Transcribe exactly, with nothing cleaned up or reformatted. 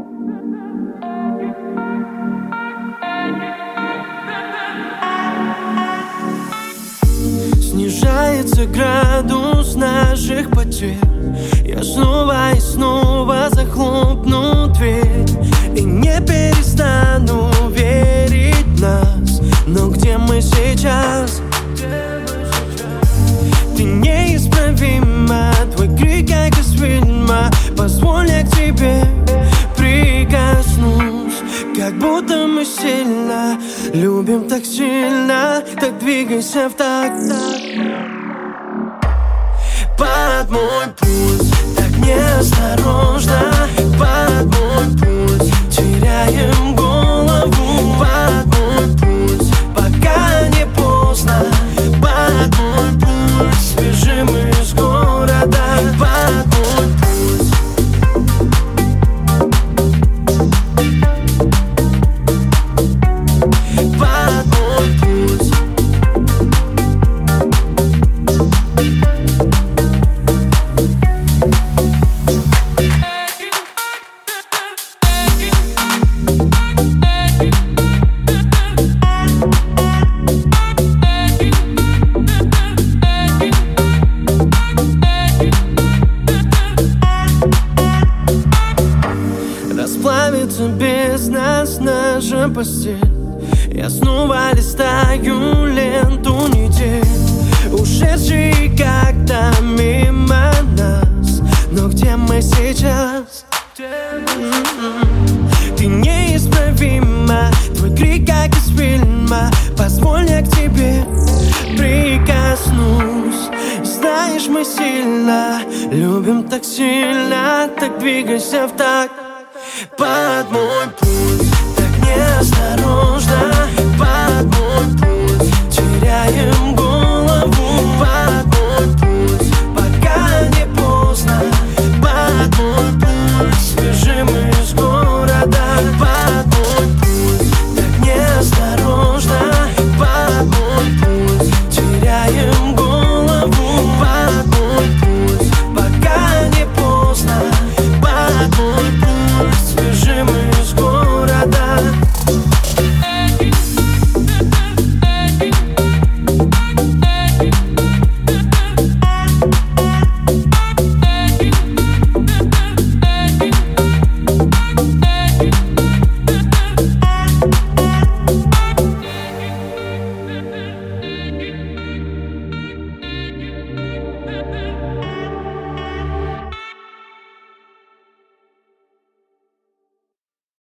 Снижается градус наших потерь. Я снова и снова захлопну дверь и не перестану верить в нас. Но где мы сейчас? Ты неисправима, твой крик как из фильма. Позволь я к тебе прикоснусь, как будто мы сильно любим так сильно. Так двигайся в такт под мой пульс, так неосторожно. Под мой пульс теряем голову. Под мой пульс, пока не поздно. Под мой пульс бежим из города. Под мой пульс. Под мой пульс. Расплавится без нас наша постель. Я снова листаю ленту недель, ушедшие как-то мимо нас. Но где мы сейчас? Ты неисправима, твой крик как из фильма. Позволь я к тебе прикоснусь. Знаешь, мы сильно любим так сильно. Так двигайся в такт под мой пульс, так неосторожно. Под мой пульс теряем